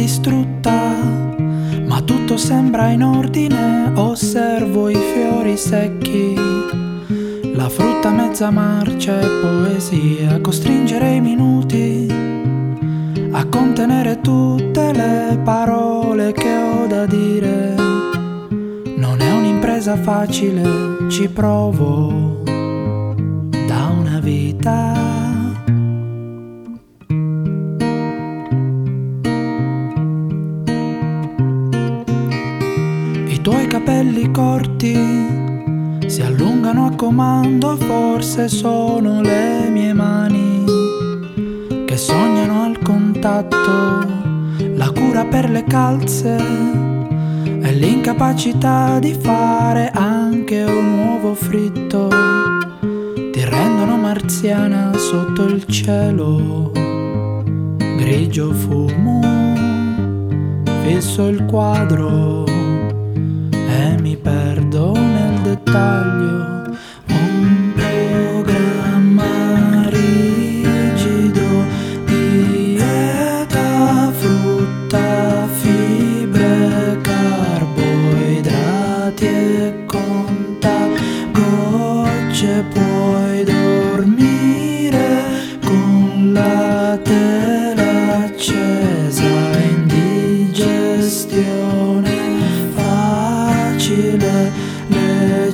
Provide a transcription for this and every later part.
distrutta, ma tutto sembra in ordine. Osservo i fiori secchi, la frutta mezza marcia e poesia a costringere i minuti, a contenere tutte le parole che ho da dire. Non è un'impresa facile, ci provo da una vita. I tuoi capelli corti si allungano a comando, forse sono le mie mani che sognano al contatto, la cura per le calze e l'incapacità di fare anche un uovo fritto. Ti rendono marziana sotto il cielo grigio fumo, fisso il quadro e mi perdo nel dettaglio. Un programma rigido, dieta, frutta, fibre, carboidrati e conta gocce. Puoi dormire con la tela accesa, indigestione facile, le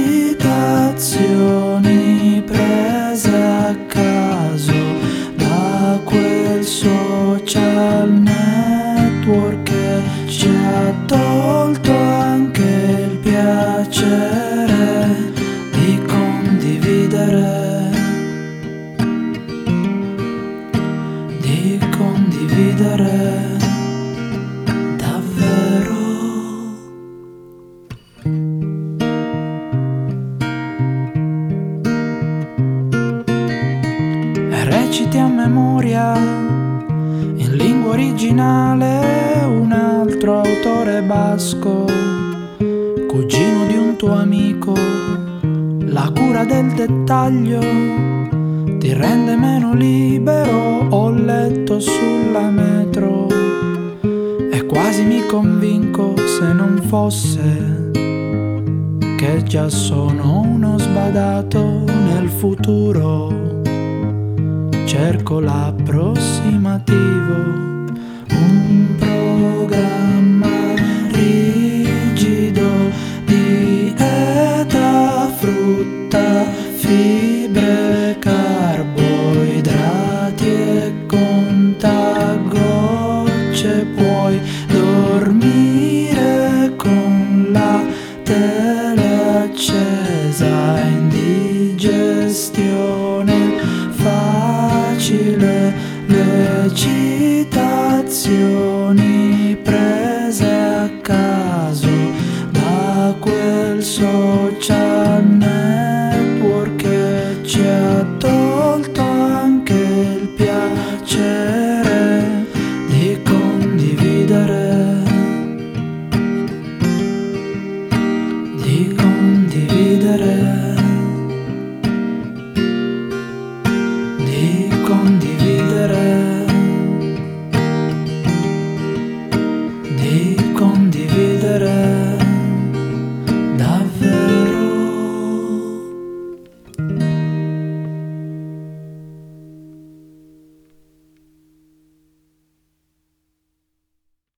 citazioni prese a caso da quel social network che ci ha tolto anche il piacere di condividere, di condividere davvero. Reciti a memoria in lingua originale un altro autore basco, cugino di un tuo amico. La cura del dettaglio ti rende meno libero, ho letto sulla metro e quasi mi convinco, se non fosse che già sono uno sbadato nel futuro. Cerco l'approssimativo, un programma